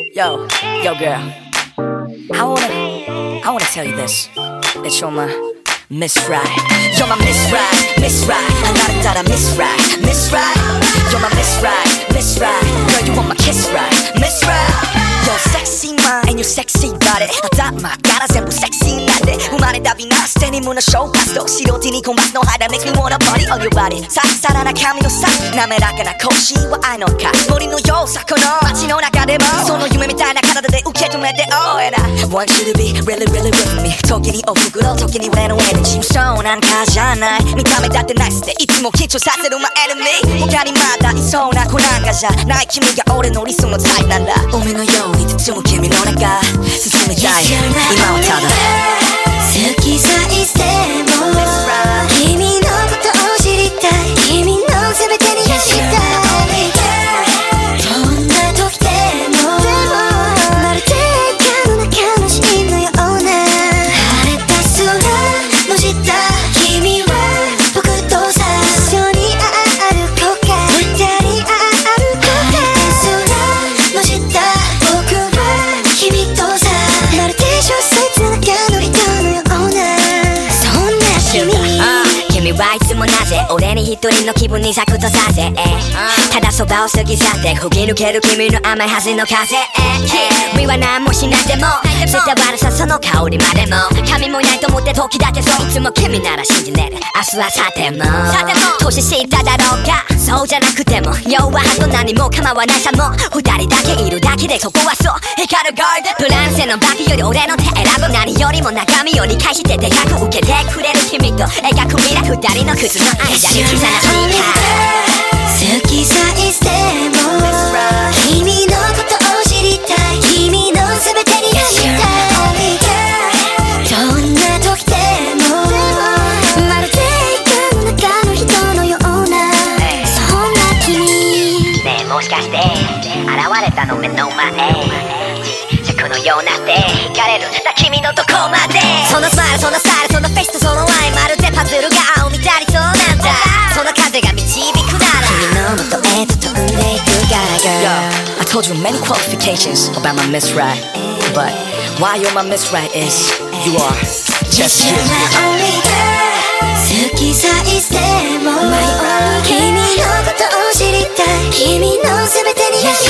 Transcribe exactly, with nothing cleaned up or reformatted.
Yo, yo girl, I wanna, I wanna tell you this. That you're my Miss Right. You're my Miss Right, Miss Right. 나를 따라 Miss Right, Miss Right. You're my Miss Right, Miss Right. Girl, you want my kiss right, Miss Right. Your sexy mind and your sexy body.頭から全部セクシーなんで生まれた美な捨てに無のショーパスと素人に困るの肌 makes me wanna party on your body. さっさらな髪のさ滑らかな腰は愛のか森のようさこの街の中でもその夢みたいな体で受け止めて Oh and I want you to be really really with me. 時におふくろ時に俺のエネジーそうなんかじゃない見た目だってナイスでいつも緊張させる my enemy. 他にまだいそうな子なんかじゃない君が俺の理想のタイプなんだ海のように包む君の中進みたい今はただ好きさえしても君のことを知りたい君の全てに癒したいどんな時でもまるで映画の中のシーンのような晴れた空の下君は僕とさ一緒に歩こうか二人歩こうか空の下僕は君とさまるで小説の中の人のようなそんな君君はいつもなぜ俺に一人の気分に咲くとさせただそばを過ぎ去って吹き抜ける君の甘いはずの風君は何もしなくても絶対悪さその香りまでも神もいないと思って時だってそういつも君なら信じねえ明日はさても年下だろうかそうじゃなくても弱はと何も構わないさも二人だけいるだけでそこはそう光るガードプランセのバキより俺の手選ぶ何よりも中身を理解してでかく受けてくれる君と描く未来二人の靴の愛し刻な好きさえしても君のことを知りたい君の全てに癒したいどんな時でもまるで映画の中の人のようなそんな君ねえもしかして現れたの目の前軸のようなって惹かれるな君のとこまでそのスマイルそのスタイルそのフェイスとその愛まるでパズルが青みたいにそうなんだその風が導くなら君の元へと飛んでいくから Yo, I told you many qualifications about my Miss Right. But why you're my Miss Right is you are just you. You're my only girl 好きさえしても My only 君のことを知りたい君の全てに癒し